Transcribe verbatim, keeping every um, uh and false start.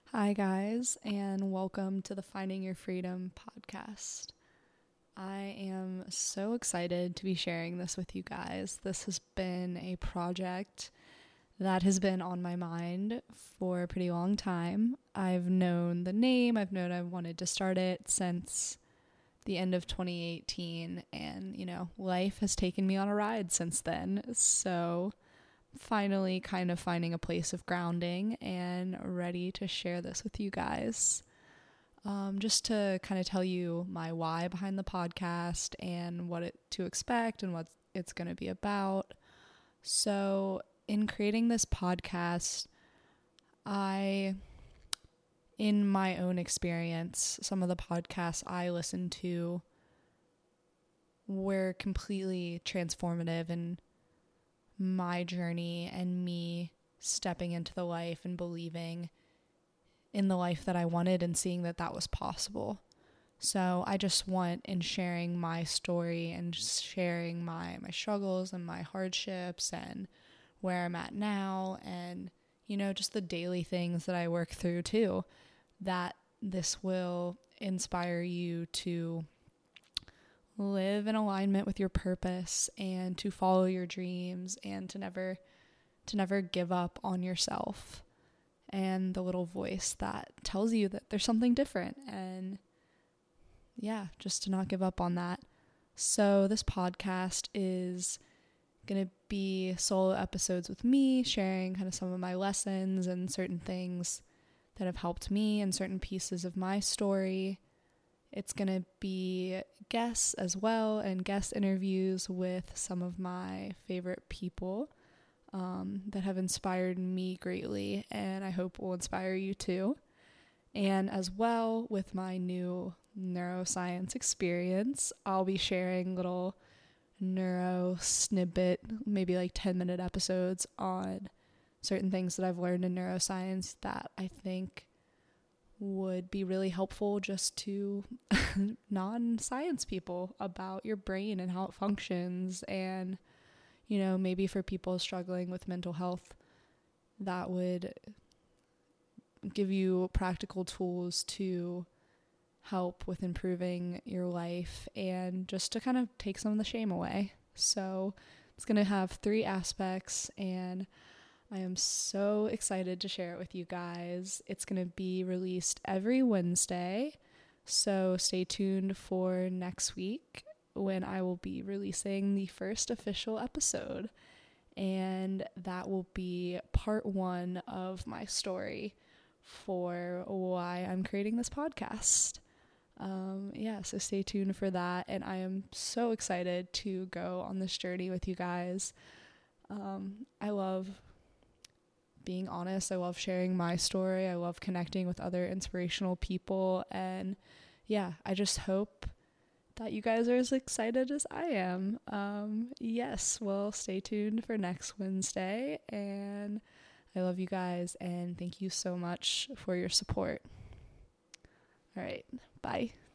Hi, guys, and welcome to the Finding Your Freedom podcast. I am so excited to be sharing this with you guys. This has been a project that has been on my mind for a pretty long time. I've known the name, I've known I wanted to start it since the end of twenty eighteen, and, you know, life has taken me on a ride since then, so finally kind of finding a place of grounding and ready to share this with you guys. Um, just to kind of tell you my why behind the podcast and what it to expect and what it's going to be about. So in creating this podcast, I, in my own experience, some of the podcasts I listened to were completely transformative and my journey and me stepping into the life and believing in the life that I wanted and seeing that that was possible. So I just want, in sharing my story and sharing my, my struggles and my hardships and where I'm at now and, you know, just the daily things that I work through too, that this will inspire you to live in alignment with your purpose and to follow your dreams and to never to never give up on yourself and the little voice that tells you that there's something different, and yeah, just to not give up on that. So this podcast is going to be solo episodes with me sharing kind of some of my lessons and certain things that have helped me and certain pieces of my story. It's going to be guests as well and guest interviews with some of my favorite people um, that have inspired me greatly, and I hope will inspire you too. And as well, with my new neuroscience experience, I'll be sharing little neuro snippet, maybe like ten minute episodes on certain things that I've learned in neuroscience that I think would be really helpful just to non-science people about your brain and how it functions. And, you know, maybe for people struggling with mental health, that would give you practical tools to help with improving your life and just to kind of take some of the shame away. So it's going to have three aspects, and I am so excited to share it with you guys. It's going to be released every Wednesday, so stay tuned for next week when I will be releasing the first official episode, and that will be part one of my story for why I'm creating this podcast. Um, yeah, so stay tuned for that, and I am so excited to go on this journey with you guys. Um, I love being honest. I love sharing my story. I love connecting with other inspirational people. And yeah, I just hope that you guys are as excited as I am. Um, yes, well, stay tuned for next Wednesday. And I love you guys. And thank you so much for your support. All right. Bye.